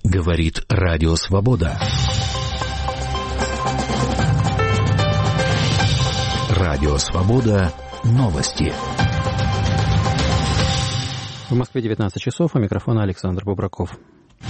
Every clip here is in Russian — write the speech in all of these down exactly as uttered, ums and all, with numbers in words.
Говорит Радио Свобода. Радио Свобода. Новости. В Москве девятнадцать часов, у микрофона Александр Бубраков.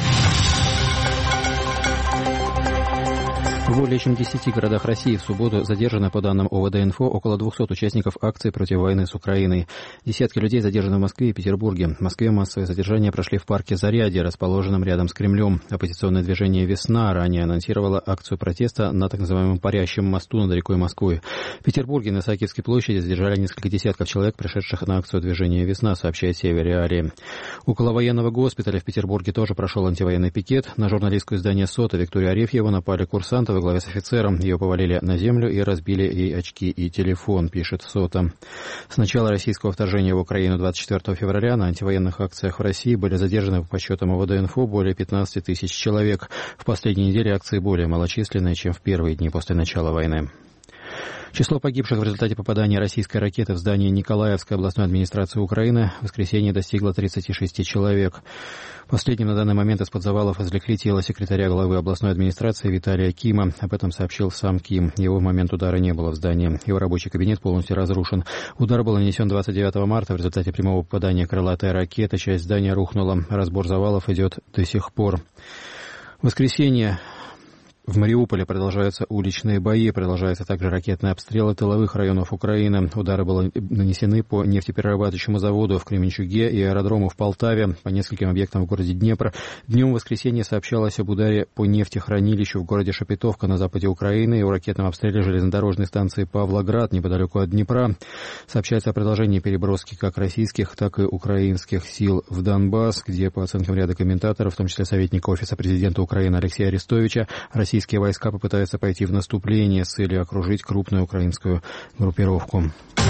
В более чем десяти городах России в субботу задержаны, по данным О В Д Инфо, около двухсот участников акции против войны с Украиной. Десятки людей задержаны в Москве и Петербурге. В Москве массовые задержания прошли в парке Зарядье, расположенном рядом с Кремлем. Оппозиционное движение «Весна» ранее анонсировало акцию протеста на так называемом Парящем мосту над рекой Москвой. В Петербурге на Исаакиевской площади задержали несколько десятков человек, пришедших на акцию движения «Весна», сообщает Север Реалии. Около военного госпиталя в Петербурге тоже прошел антивоенный пикет. На журналистское издание «Сота» Викторию Арефьеву напали курсанты во главе с офицером. Ее повалили на землю и разбили ей очки и телефон, пишет Сота. С начала российского вторжения в Украину двадцать четвёртого февраля на антивоенных акциях в России были задержаны, по подсчетам О В Д Инфо, более пятнадцати тысяч человек. В последние недели акции более малочисленные, чем в первые дни после начала войны. Число погибших в результате попадания российской ракеты в здание Николаевской областной администрации Украины в воскресенье достигло тридцати шести человек. Последним на данный момент из-под завалов извлекли тело секретаря главы областной администрации Виталия Кима. Об этом сообщил сам Ким. Его в момент удара не было в здании. Его рабочий кабинет полностью разрушен. Удар был нанесен двадцать девятого марта. В результате прямого попадания крылатой ракеты часть здания рухнула. Разбор завалов идет до сих пор. В воскресенье в Мариуполе продолжаются уличные бои, продолжаются также ракетные обстрелы тыловых районов Украины. Удары были нанесены по нефтеперерабатывающему заводу в Кременчуге и аэродрому в Полтаве, по нескольким объектам в городе Днепр. Днем в воскресенье сообщалось об ударе по нефтехранилищу в городе Шепетовка на западе Украины и о ракетном обстреле железнодорожной станции Павлоград неподалеку от Днепра. Сообщается о продолжении переброски как российских, так и украинских сил в Донбасс, где, по оценкам ряда комментаторов, в том числе советника Офиса президента Украины Алексея Арестовича, Россия Российские войска попытаются пойти в наступление с целью окружить крупную украинскую группировку.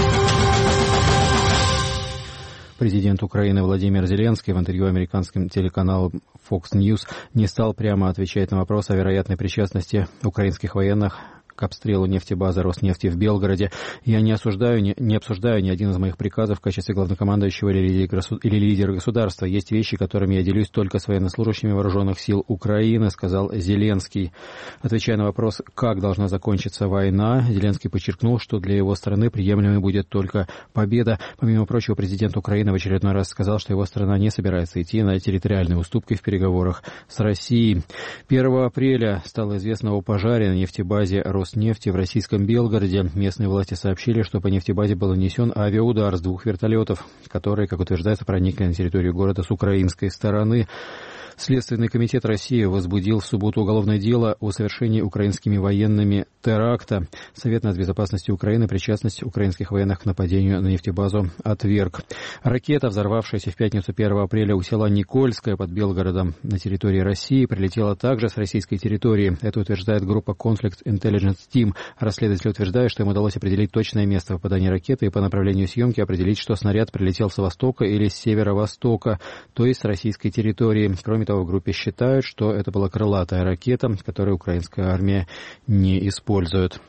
Президент Украины Владимир Зеленский в интервью американским телеканалу Fox News не стал прямо отвечать на вопрос о вероятной причастности украинских военных к обстрелу нефтебазы Роснефти в Белгороде. Я не осуждаю, не, не обсуждаю ни один из моих приказов в качестве главнокомандующего или лидера государства. Есть вещи, которыми я делюсь только с военнослужащими вооруженных сил Украины, сказал Зеленский. Отвечая на вопрос, как должна закончиться война, Зеленский подчеркнул, что для его страны приемлемой будет только победа. Помимо прочего, президент Украины в очередной раз сказал, что его страна не собирается идти на территориальные уступки в переговорах с Россией. первого апреля стало известно о пожаре на нефтебазе Роснефти. Роснефти в российском Белгороде. Местные власти сообщили, что по нефтебазе был нанесен авиаудар с двух вертолетов, которые, как утверждается, проникли на территорию города с украинской стороны. Следственный комитет России возбудил в субботу уголовное дело о совершении украинскими военными теракта. Совет нацбезопасности Украины причастность украинских военных к нападению на нефтебазу отверг. Ракета, взорвавшаяся в пятницу первого апреля у села Никольское под Белгородом на территории России, прилетела также с российской территории. Это утверждает группа Conflict Intelligence Team. Расследователи утверждают, что им удалось определить точное место попадания ракеты и по направлению съемки определить, что снаряд прилетел с востока или с северо-востока, то есть с российской территории. Кроме того, в группе считают, что это была крылатая ракета, которую украинская армия не использует.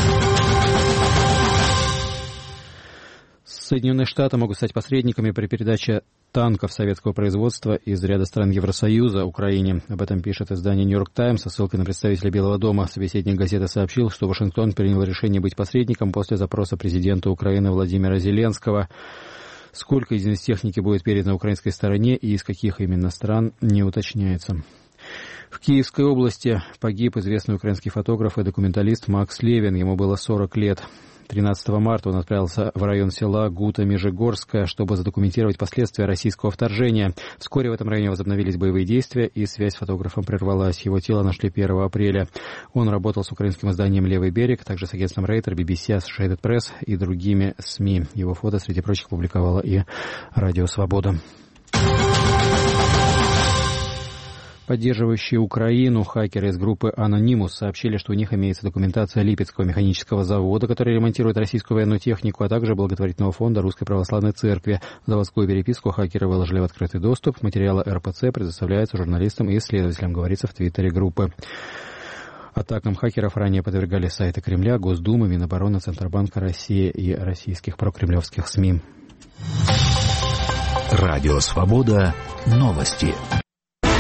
Соединенные Штаты могут стать посредниками при передаче танков советского производства из ряда стран Евросоюза Украине. Об этом пишет издание «Нью-Йорк Таймс» со ссылкой на представителя Белого дома. Собеседник газеты сообщил, что Вашингтон принял решение быть посредником после запроса президента Украины Владимира Зеленского. Сколько единиц техники будет передано украинской стороне и из каких именно стран, не уточняется. В Киевской области погиб известный украинский фотограф и документалист Макс Левин. Ему было сорок лет. тринадцатого марта он отправился в район села Гута-Межигорская, чтобы задокументировать последствия российского вторжения. Вскоре в этом районе возобновились боевые действия, и связь с фотографом прервалась. Его тело нашли первого апреля. Он работал с украинским изданием «Левый берег», также с агентством Рейтер, би би си, Associated Press и другими СМИ. Его фото, среди прочих, публиковала и Радио Свобода. Поддерживающие Украину хакеры из группы Anonymous сообщили, что у них имеется документация Липецкого механического завода, который ремонтирует российскую военную технику, а также благотворительного фонда Русской Православной Церкви. Заводскую переписку хакеры выложили в открытый доступ. Материалы эр пэ цэ предоставляются журналистам и исследователям, говорится в твиттере группы. Атакам хакеров ранее подвергали сайты Кремля, Госдумы, Минобороны, Центробанка России и российских прокремлевских СМИ. Радио Свобода. Новости.